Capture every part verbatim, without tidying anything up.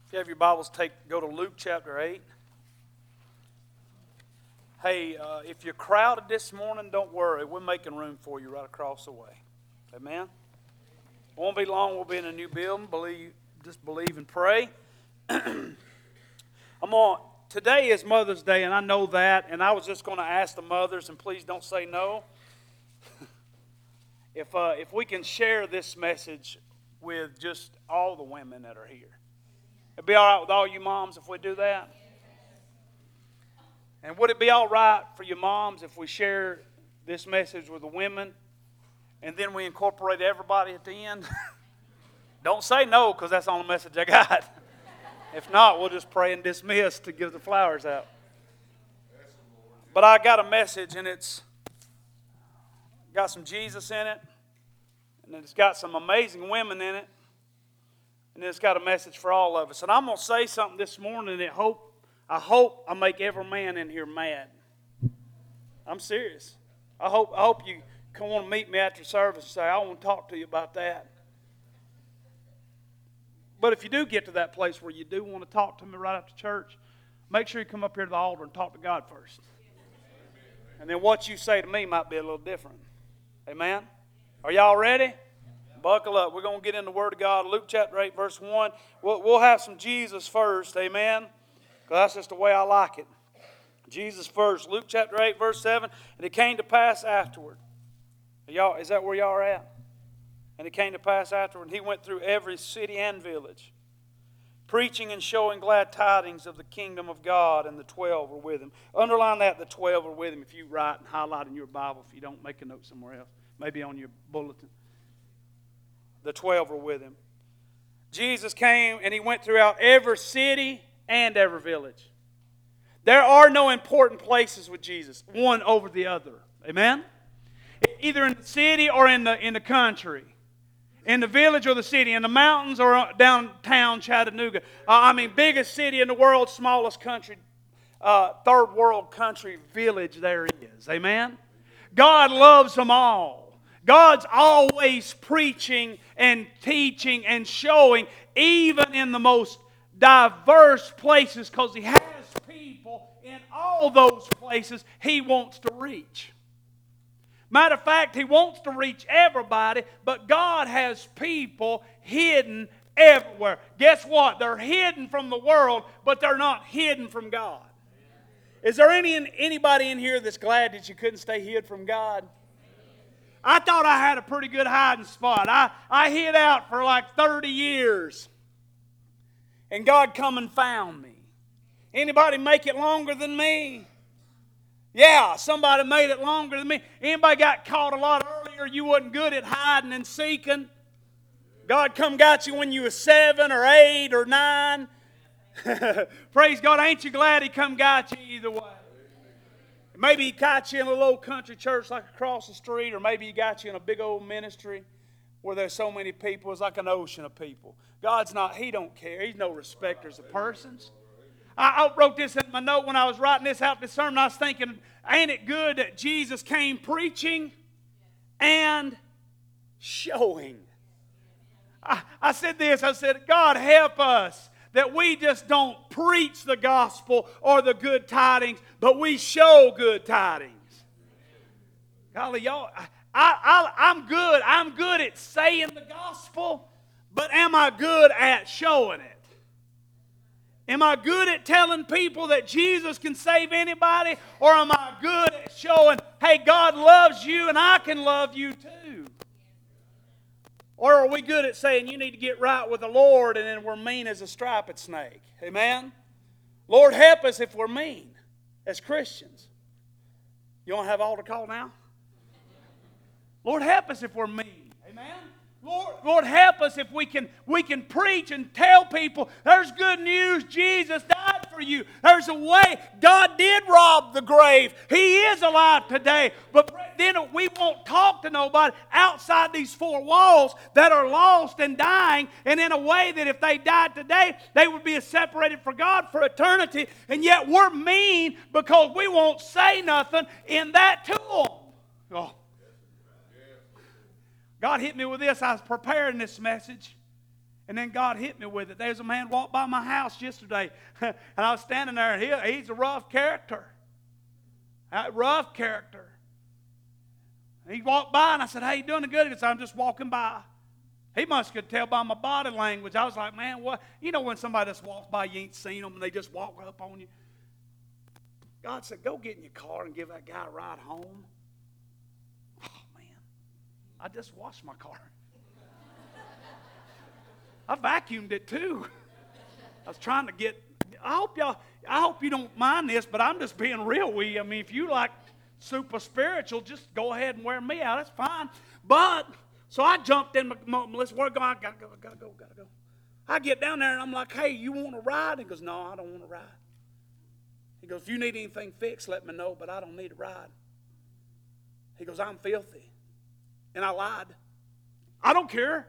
If you have your Bibles, take go to Luke chapter eight. Hey, uh, if you're crowded this morning, don't worry. We're making room for you right across the way. Amen? It won't be long. We'll be in a new building. Believe, just believe and pray. I'm on. Today is Mother's Day, and I know that. And I was just going to ask the mothers, and please don't say no. if uh, if we can share this message with just all the women that are here. It'd be all right with all you moms if we do that? And would it be all right for you moms if we share this message with the women and then we incorporate everybody at the end? Don't say no, because that's the only message I got. If not, we'll just pray and dismiss to give the flowers out. But I got a message, and it's got some Jesus in it, and it's got some amazing women in it. And it's got a message for all of us. And I'm going to say something this morning that hope, I hope I make every man in here mad. I'm serious. I hope, I hope you come want to meet me after service and say, I want to talk to you about that. But if you do get to that place where you do want to talk to me right after church, make sure you come up here to the altar and talk to God first. And then what you say to me might be a little different. Amen? Are y'all ready? Buckle up. We're going to get in the Word of God. Luke chapter eight, verse one. We'll, we'll have some Jesus first. Amen? Because that's just the way I like it. Jesus first. Luke chapter eight, verse seven. And it came to pass afterward. Y'all, is that where y'all are at? And it came to pass afterward. And he went through every city and village, preaching and showing glad tidings of the kingdom of God. And the twelve were with him. Underline that, the twelve were with him. If you write and highlight in your Bible, if you don't, make a note somewhere else. Maybe on your bulletin. The twelve were with him. Jesus came and he went throughout every city and every village. There are no important places with Jesus, one over the other. Amen? Either in the city or in the, in the country. In the village or the city. In the mountains or downtown Chattanooga. Uh, I mean, biggest city in the world, smallest country, uh, third world country village there is. Amen? God loves them all. God's always preaching and teaching and showing, even in the most diverse places, because He has people in all those places He wants to reach. Matter of fact, He wants to reach everybody, but God has people hidden everywhere. Guess what? They're hidden from the world, but they're not hidden from God. Is there any anybody in here that's glad that you couldn't stay hid from God? I thought I had a pretty good hiding spot. I, I hid out for like thirty years. And God come and found me. Anybody make it longer than me? Yeah, somebody made it longer than me. Anybody got caught a lot earlier? You wasn't good at hiding and seeking. God come got you when you were seven or eight or nine. Praise God. Ain't you glad He come got you either way? Maybe He got you in a little country church like across the street, or maybe He got you in a big old ministry where there's so many people. It's like an ocean of people. God's not, He don't care. He's no respecters of persons. I, I wrote this in my note when I was writing this out this sermon. I was thinking, ain't it good that Jesus came preaching and showing? I, I said this, I said, God help us that we just don't preach the gospel or the good tidings, but we show good tidings. Golly, y'all, I, I, I'm good. I'm good at saying the gospel, but am I good at showing it? Am I good at telling people that Jesus can save anybody, or am I good at showing, hey, God loves you and I can love you too? Or are we good at saying you need to get right with the Lord, and then we're mean as a striped snake? Amen? Lord, help us if we're mean as Christians. You want to have altar call now? Lord, help us if we're mean. Amen? Lord, Lord, help us if we can, we can preach and tell people there's good news. Jesus died for you. There's a way. God did rob the grave. He is alive today. But then we won't talk to nobody outside these four walls that are lost and dying, and in a way that if they died today, they would be separated from God for eternity. And yet we're mean because we won't say nothing in that to them. Oh. God hit me with this. I was preparing this message. And then God hit me with it. There's a man walked by my house yesterday, and I was standing there, and he, he's a rough character. A rough character. He walked by, and I said, "How you doing?" Good. He said, "I'm just walking by." He must could tell by my body language. I was like, man, what? You know when somebody just walks by, you ain't seen them, and they just walk up on you. God said, "Go get in your car and give that guy a ride home." Oh, man. I just washed my car. I vacuumed it too. I was trying to get, I hope y'all, I hope you don't mind this, but I'm just being real with you. I mean, if you like super spiritual, just go ahead and wear me out. That's fine. But, so I jumped in, Melissa, where going? I gotta go, I gotta go, gotta go. I get down there and I'm like, "Hey, you want to ride?" He goes, "No, I don't want to ride." He goes, "If you need anything fixed, let me know, but I don't need a ride." He goes, "I'm filthy." And I lied. I don't care.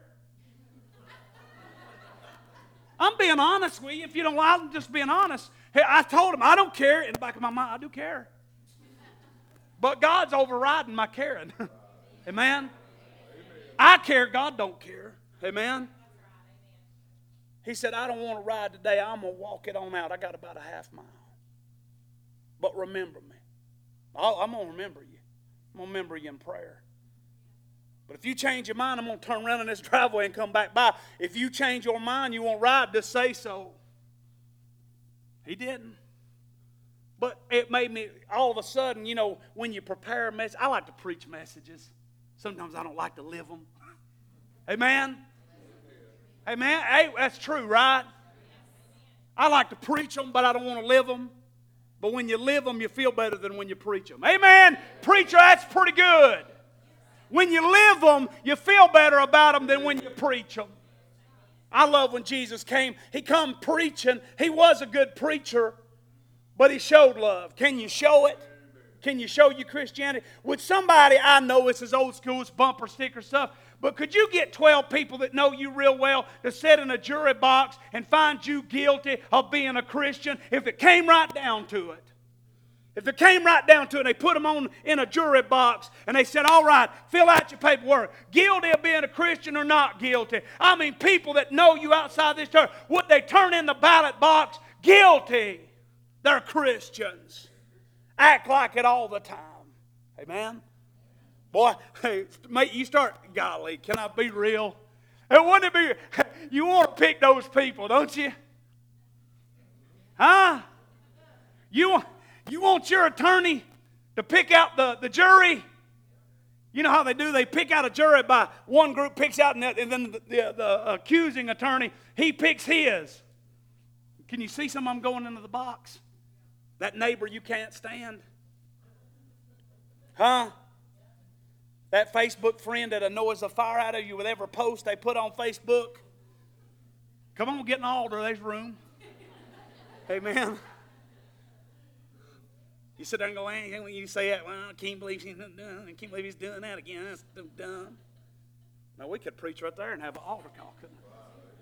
I'm being honest with you. If you don't lie, I'm just being honest. Hey, I told him, I don't care. In the back of my mind, I do care. But God's overriding my caring. Amen? I care, God don't care. Amen? He said, "I don't want to ride today. I'm going to walk it on out. I got about a half mile. But remember me." I'll, I'm going to remember you. I'm going to remember you in prayer. But if you change your mind, I'm going to turn around in this driveway and come back by. If you change your mind, you won't ride, just say so. He didn't. But it made me, all of a sudden, you know, when you prepare a message, I like to preach messages. Sometimes I don't like to live them. Amen? Amen? Hey, that's true, right? I like to preach them, but I don't want to live them. But when you live them, you feel better than when you preach them. Amen? Preacher, that's pretty good. When you live them, you feel better about them than when you preach them. I love when Jesus came. He come preaching. He was a good preacher, but he showed love. Can you show it? Can you show your Christianity? Would somebody, I know this is old school, it's bumper sticker stuff, but could you get twelve people that know you real well to sit in a jury box and find you guilty of being a Christian if it came right down to it? If it came right down to it, they put them on in a jury box, and they said, "All right, fill out your paperwork. Guilty of being a Christian or not guilty?" I mean, people that know you outside this church, would they turn in the ballot box, "Guilty"? They're Christians. Act like it all the time. Amen? Boy, hey, mate, you start, golly, can I be real? And wouldn't it be, you want to pick those people, don't you? Huh? You want... You want your attorney to pick out the, the jury? You know how they do? They pick out a jury by one group picks out, and, and then the, the, the accusing attorney, he picks his. Can you see some of them going into the box? That neighbor you can't stand? Huh? That Facebook friend that annoys the fire out of you with every post they put on Facebook? Come on, get an altar. There's room. Amen. You sit there and go, "Hey, when you say that, well, I can't believe he's done. I can't believe he's doing that again. That's dumb." Now, we could preach right there and have an altar call, couldn't we?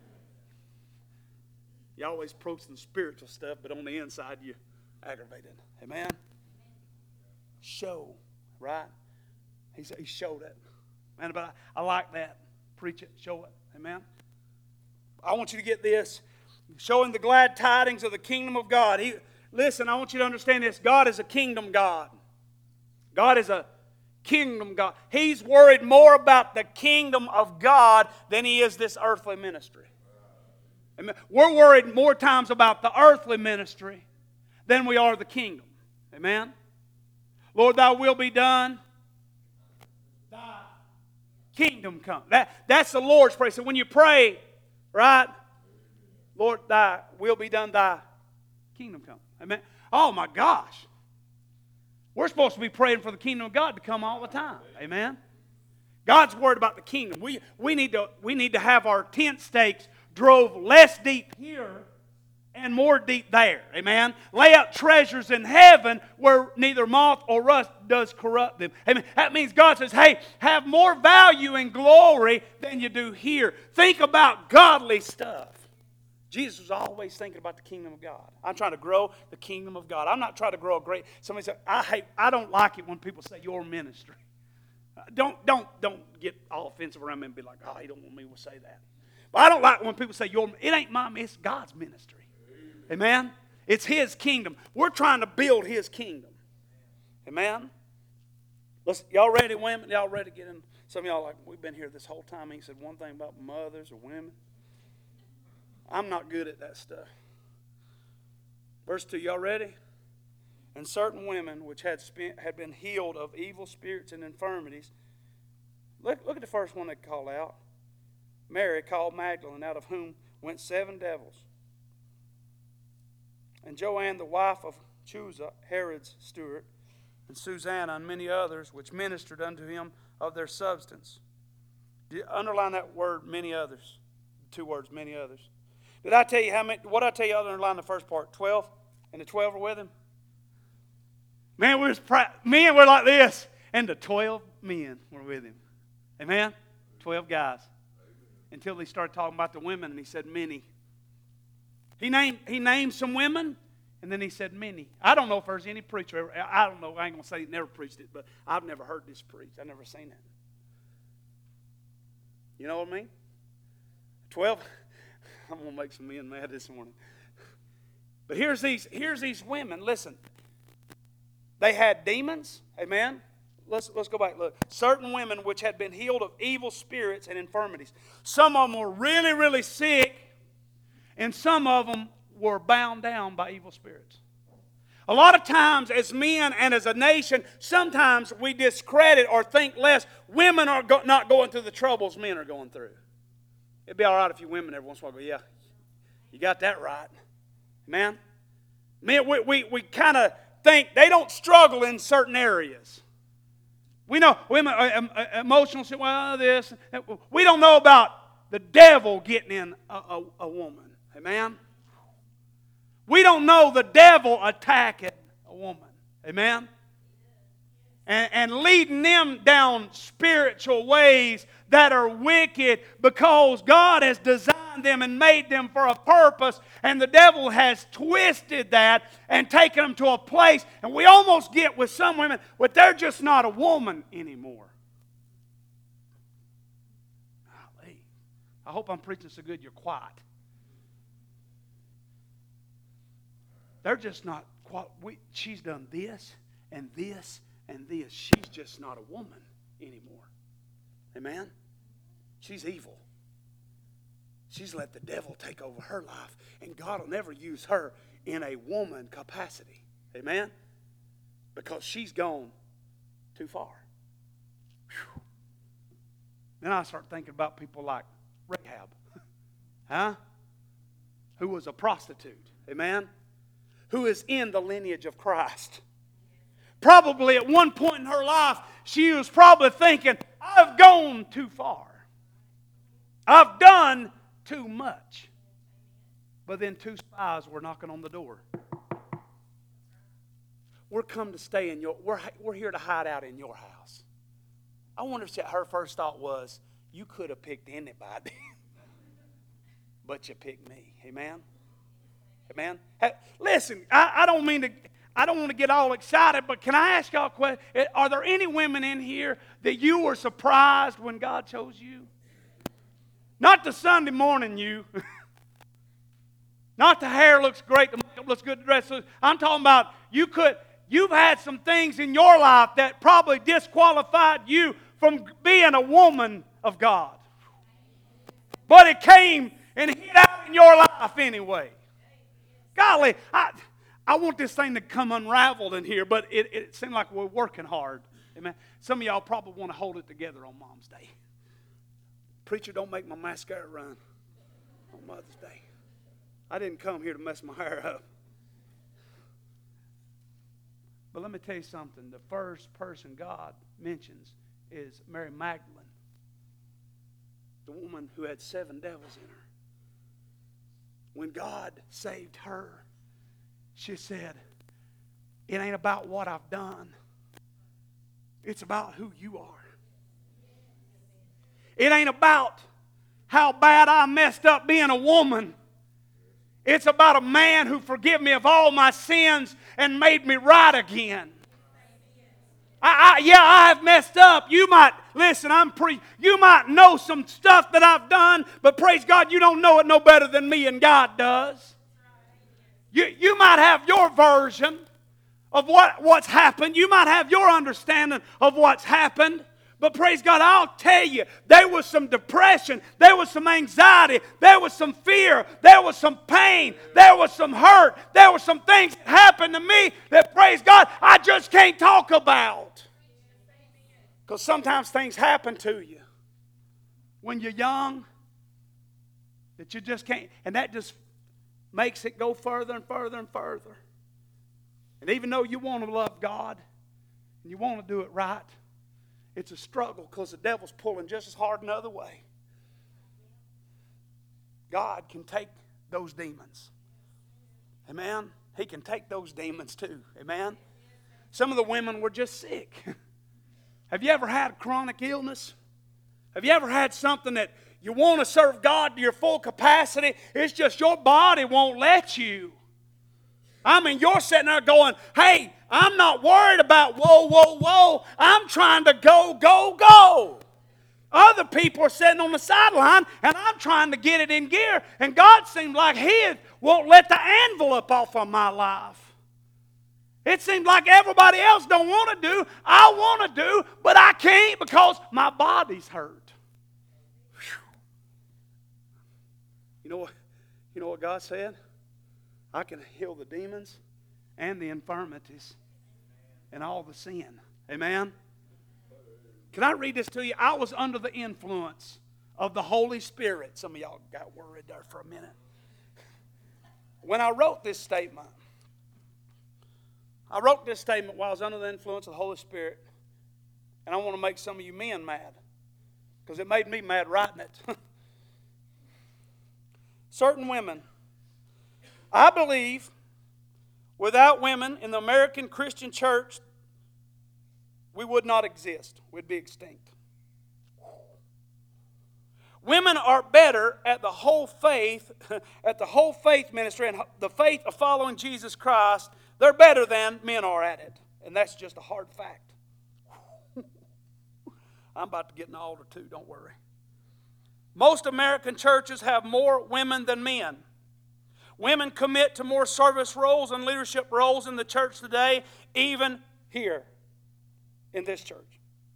You always preaching spiritual stuff, but on the inside, you aggravated. Amen? Show, right? He said he showed it. Man, but I, I like that. Preach it, show it. Amen? I want you to get this. Showing the glad tidings of the kingdom of God. He... Listen, I want you to understand this. God is a kingdom God. God is a kingdom God. He's worried more about the kingdom of God than he is this earthly ministry. Amen. We're worried more times about the earthly ministry than we are the kingdom. Amen. Lord, thy will be done. Thy kingdom come. That, that's the Lord's prayer. So when you pray, right? Lord, thy will be done, thy kingdom come. Amen. Oh my gosh. We're supposed to be praying for the kingdom of God to come all the time. Amen. God's worried about the kingdom. We, we, need to, we need to have our tent stakes drove less deep here and more deep there. Amen. Lay out treasures in heaven where neither moth or rust does corrupt them. Amen. That means God says, hey, have more value and glory than you do here. Think about godly stuff. Jesus was always thinking about the kingdom of God. I'm trying to grow the kingdom of God. I'm not trying to grow a great... Somebody said, I hate, I don't like it when people say your ministry. Don't, don't, don't get all offensive around me and be like, oh, you don't want me to say that. But I don't like when people say, Your, it ain't my, it's God's ministry. Amen? It's His kingdom. We're trying to build His kingdom. Amen? Let's, y'all ready, women? Y'all ready to get in? Some of y'all are like, we've been here this whole time. He said one thing about mothers or women. I'm not good at that stuff. Verse two, y'all ready? And certain women which had spent, had been healed of evil spirits and infirmities. Look, look at the first one they call out. Mary called Magdalene, out of whom went seven devils. And Joanne, the wife of Chuza, Herod's steward, and Susanna, and many others, which ministered unto him of their substance. Underline that word, many others. Two words, many others. Did I tell you how many? What did I tell you? Underline the first part. Twelve, and the twelve were with him. Man, we was men were like this, and the twelve men were with him. Amen. Twelve guys. Until he started talking about the women, and he said many. He named he named some women, and then he said many. I don't know if there's any preacher ever. I don't know. I ain't gonna say he never preached it, but I've never heard this preached. I've never seen it. You know what I mean? Twelve. I'm gonna make some men mad this morning. But here's these here's these women. Listen. They had demons. Amen. Let's, let's go back. Look. Certain women which had been healed of evil spirits and infirmities. Some of them were really, really sick, and some of them were bound down by evil spirits. A lot of times as men and as a nation, sometimes we discredit or think less. Women are go- not going through the troubles men are going through. It'd be all right if you women every once in a while go, yeah, you got that right. Amen? Men, we, we, we kind of think they don't struggle in certain areas. We know women are emotional, well, this. We don't know about the devil getting in a, a, a woman. Amen? We don't know the devil attacking a woman. Amen? And, and leading them down spiritual ways that are wicked because God has designed them and made them for a purpose, and the devil has twisted that and taken them to a place, and we almost get with some women, but they're just not a woman anymore. Golly. I hope I'm preaching so good you're quiet. They're just not quite, we, she's done this and this and this. She's just not a woman anymore. Amen? She's evil. She's let the devil take over her life, and God will never use her in a woman capacity. Amen? Because she's gone too far. Whew. Then I start thinking about people like Rahab, huh? Who was a prostitute. Amen? Who is in the lineage of Christ. Probably at one point in her life, she was probably thinking, I've gone too far. I've done too much. But then two spies were knocking on the door. We're come to stay in your, we're, we're here to hide out in your house. I wonder if her first thought was, you could have picked anybody. But you picked me. Amen? Amen? Hey, listen, I, I don't mean to, I don't want to get all excited, but can I ask y'all a question? Are there any women in here that you were surprised when God chose you? Not the Sunday morning you. Not the hair looks great, the makeup looks good, the dress looks. I'm talking about you could, you've had some things in your life that probably disqualified you from being a woman of God. But it came and hit out in your life anyway. Golly, I, I want this thing to come unraveled in here, but it, it seems like we're working hard. Amen. Some of y'all probably want to hold it together on Mom's Day. Preacher, don't make my mascara run on Mother's Day. I didn't come here to mess my hair up. But let me tell you something. The first person God mentions is Mary Magdalene, the woman who had seven devils in her. When God saved her, she said, it ain't about what I've done. It's about who you are. It ain't about how bad I messed up being a woman. It's about a man who forgave me of all my sins and made me right again. I, I, yeah, I have messed up. You might, listen, I'm pre, you might know some stuff that I've done, but praise God, you don't know it no better than me and God does. You, you might have your version of what, what's happened. You might have your understanding of what's happened. But praise God, I'll tell you, there was some depression, there was some anxiety, there was some fear, there was some pain, there was some hurt, there were some things that happened to me that, praise God, I just can't talk about. Because sometimes things happen to you when you're young that you just can't, and that just makes it go further and further and further. And even though you want to love God and you want to do it right, it's a struggle because the devil's pulling just as hard another way. God can take those demons. Amen? He can take those demons too. Amen? Some of the women were just sick. Have you ever had chronic illness? Have you ever had something that you want to serve God to your full capacity? It's just your body won't let you. I mean, you're sitting there going, hey, I'm not worried about whoa, whoa, whoa. I'm trying to go, go, go. Other people are sitting on the sideline, and I'm trying to get it in gear. And God seems like He won't let the envelope off of my life. It seems like everybody else don't want to do. I want to do, but I can't because my body's hurt. Whew. You know what? You know what God said? I can heal the demons and the infirmities and all the sin. Amen? Can I read this to you? I was under the influence of the Holy Spirit. Some of y'all got worried there for a minute. When I wrote this statement, I wrote this statement while I was under the influence of the Holy Spirit, and I want to make some of you men mad because it made me mad writing it. Certain women, I believe, without women in the American Christian church, we would not exist. We'd be extinct. Women are better at the whole faith, at the whole faith ministry and the faith of following Jesus Christ. They're better than men are at it. And that's just a hard fact. I'm about to get in the altar too, don't worry. Most American churches have more women than men. Women commit to more service roles and leadership roles in the church today, even here in this church.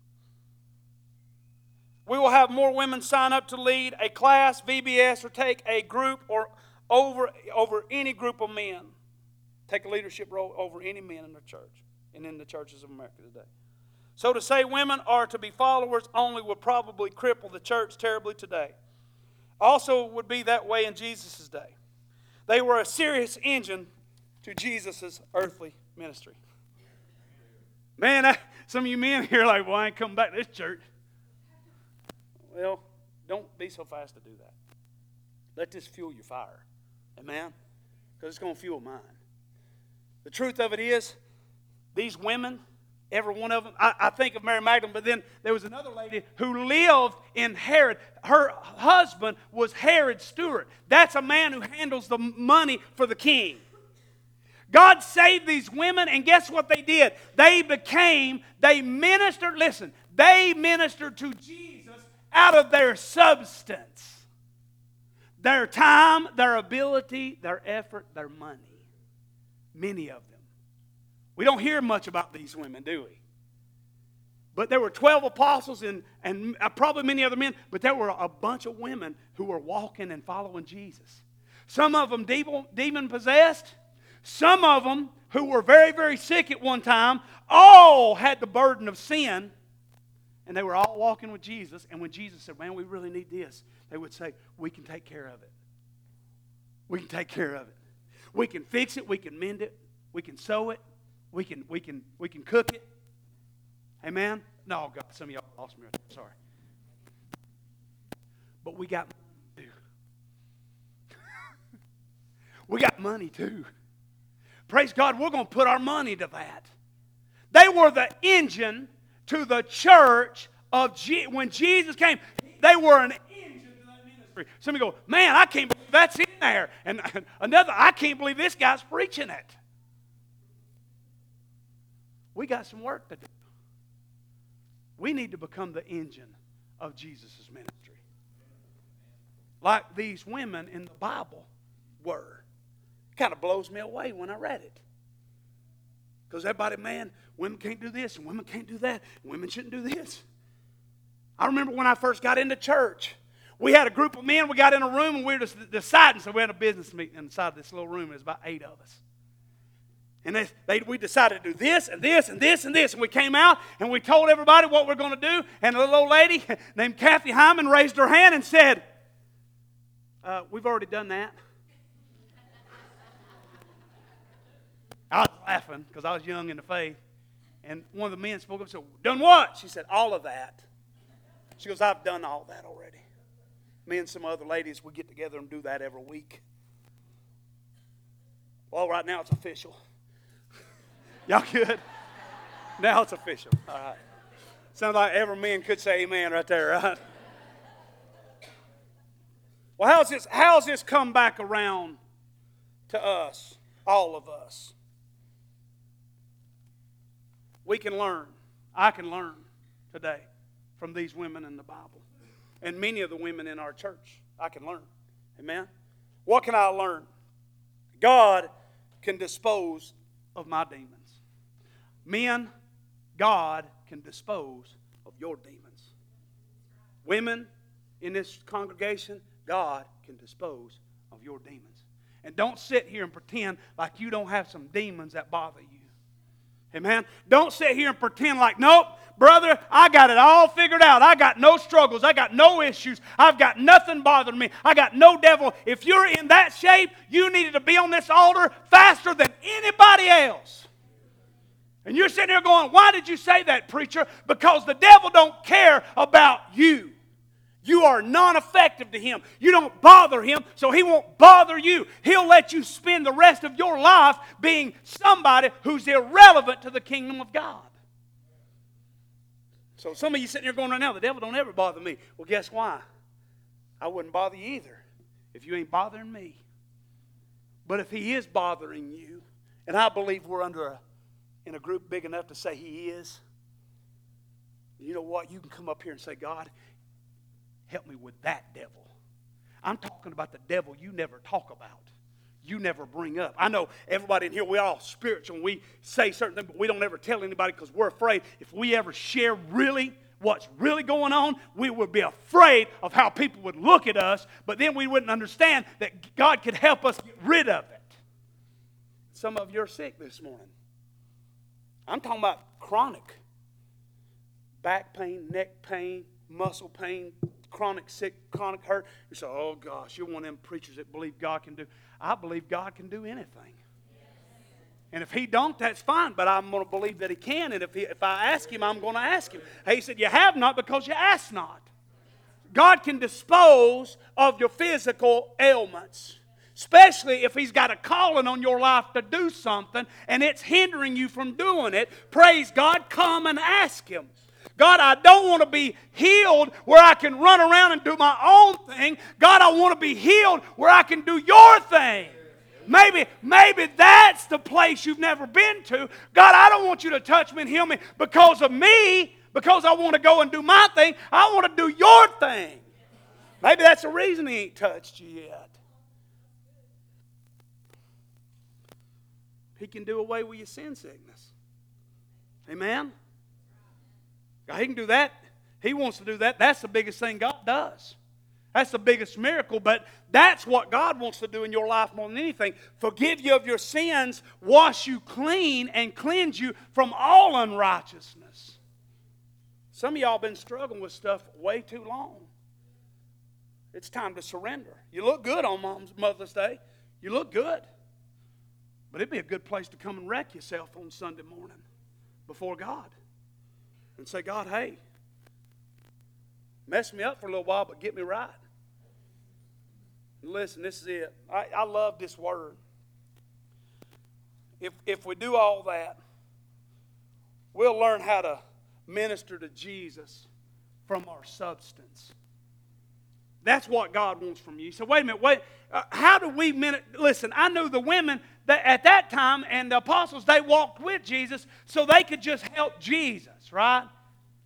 We will have more women sign up to lead a class, V B S, or take a group or over, over any group of men. Take a leadership role over any men in the church and in the churches of America today. So to say women are to be followers only would probably cripple the church terribly today. Also would be that way in Jesus' day. They were a serious engine to Jesus' earthly ministry. Man, I, some of you men here are like, well, I ain't coming back to this church. Well, don't be so fast to do that. Let this fuel your fire. Amen? Because it's going to fuel mine. The truth of it is, these women, every one of them, I, I think of Mary Magdalene, but then there was another lady who lived in Herod. Her husband was Herod's steward. That's a man who handles the money for the king. God saved these women, and guess what they did? They became, they ministered, listen, they ministered to Jesus out of their substance. Their time, their ability, their effort, their money. Many of them. We don't hear much about these women, do we? But there were twelve apostles and, and probably many other men, but there were a bunch of women who were walking and following Jesus. Some of them demon possessed. Some of them who were very, very sick at one time. All had the burden of sin. And they were all walking with Jesus. And when Jesus said, man, we really need this, they would say, we can take care of it. We can take care of it. We can fix it. We can mend it. We can sew it. We can, we can, we can cook it. Amen? No, God, some of y'all lost me. I'm sorry. But we got money too. We got money too. Praise God, we're going to put our money to that. They were the engine to the church of Je- when Jesus came. They were an engine to that ministry. Some of you go, man, I can't believe that's in there. And another, I can't believe this guy's preaching it. We got some work to do. We need to become the engine of Jesus' ministry. Like these women in the Bible were. It kind of blows me away when I read it. Because everybody, man, women can't do this and women can't do that. And women shouldn't do this. I remember when I first got into church, we had a group of men. We got in a room and we were just deciding. So we had a business meeting inside this little room. There's about eight of us. And they, they, we decided to do this and this and this and this. And we came out and we told everybody what we're going to do. And a little old lady named Kathy Hyman raised her hand and said, uh, we've already done that. I was laughing because I was young in the faith. And one of the men spoke up and said, done what? She said, all of that. She goes, I've done all that already. Me and some other ladies, we get together and do that every week. Well, right now it's official. Y'all good? Now it's official. All right. Sounds like every man could say amen right there, right? Well, how's this, how's this come back around to us, all of us? We can learn. I can learn today from these women in the Bible. And many of the women in our church, I can learn. Amen? What can I learn? God can dispose of my demons. Men, God can dispose of your demons. Women in this congregation, God can dispose of your demons. And don't sit here and pretend like you don't have some demons that bother you. Amen? Don't sit here and pretend like, nope, brother, I got it all figured out. I got no struggles. I got no issues. I've got nothing bothering me. I got no devil. If you're in that shape, you needed to be on this altar faster than anybody else. And you're sitting there going, why did you say that, preacher? Because the devil don't care about you. You are non-effective to him. You don't bother him, so he won't bother you. He'll let you spend the rest of your life being somebody who's irrelevant to the kingdom of God. So some of you sitting there going right now, the devil don't ever bother me. Well, guess why? I wouldn't bother you either if you ain't bothering me. But if he is bothering you, and I believe we're under a, in a group big enough to say he is, you know what? You can come up here and say, God, help me with that devil. I'm talking about the devil you never talk about. You never bring up. I know everybody in here, we're all spiritual and we say certain things, but we don't ever tell anybody because we're afraid if we ever share really what's really going on, we would be afraid of how people would look at us, but then we wouldn't understand that God could help us get rid of it. Some of you are sick this morning. I'm talking about chronic. Back pain, neck pain, muscle pain, chronic sick, chronic hurt. You say, oh gosh, you're one of them preachers that believe God can do. I believe God can do anything. And if he don't, that's fine, but I'm going to believe that he can. And if, he, if I ask him, I'm going to ask him. He said, you have not because you ask not. God can dispose of your physical ailments, especially if he's got a calling on your life to do something and it's hindering you from doing it. Praise God, come and ask him. God, I don't want to be healed where I can run around and do my own thing. God, I want to be healed where I can do your thing. Maybe, maybe that's the place you've never been to. God, I don't want you to touch me and heal me because of me, because I want to go and do my thing. I want to do your thing. Maybe that's the reason he ain't touched you yet. He can do away with your sin sickness. Amen? God, he can do that. He wants to do that. That's the biggest thing God does. That's the biggest miracle, but that's what God wants to do in your life more than anything. Forgive you of your sins, wash you clean, and cleanse you from all unrighteousness. Some of y'all been struggling with stuff way too long. It's time to surrender. You look good on Mom's Mother's Day. You look good. But it'd be a good place to come and wreck yourself on Sunday morning before God. And say, God, hey, mess me up for a little while, but get me right. And listen, this is it. I, I love this word. If, if we do all that, we'll learn how to minister to Jesus from our substance. That's what God wants from you. So wait a minute, wait. Uh, how do we minister? Listen, I knew the women that at that time and the apostles, they walked with Jesus so they could just help Jesus, right?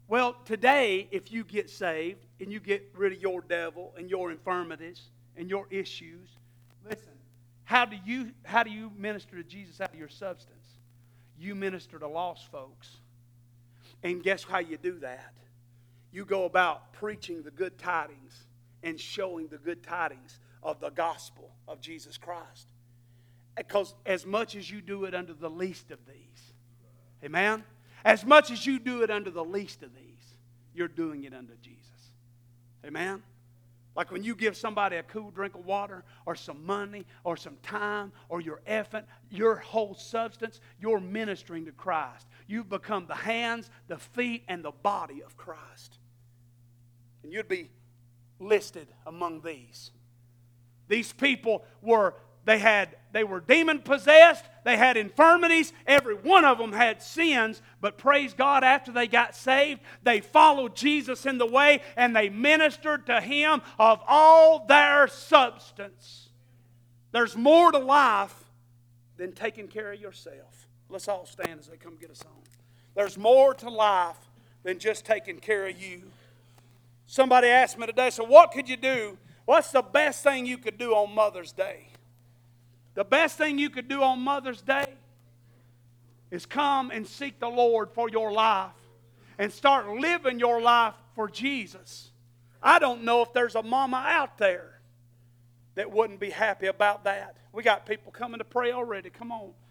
Well, today, if you get saved and you get rid of your devil and your infirmities and your issues, listen, how do you, how do you minister to Jesus out of your substance? You minister to lost folks. And guess how you do that? You go about preaching the good tidings and showing the good tidings of the gospel of Jesus Christ. Because as much as you do it under the least of these, amen? As much as you do it under the least of these, you're doing it under Jesus. Amen? Like when you give somebody a cool drink of water or some money or some time or your effort, your whole substance, you're ministering to Christ. You've become the hands, the feet, and the body of Christ. And you'd be listed among these. These people were, they had, they were demon possessed, they had infirmities, every one of them had sins, but praise God, after they got saved, they followed Jesus in the way and they ministered to Him of all their substance. There's more to life than taking care of yourself. Let's all stand as they come get us on. There's more to life than just taking care of you. Somebody asked me today, so what could you do? What's the best thing you could do on Mother's Day? The best thing you could do on Mother's Day is come and seek the Lord for your life and start living your life for Jesus. I don't know if there's a mama out there that wouldn't be happy about that. We got people coming to pray already. Come on.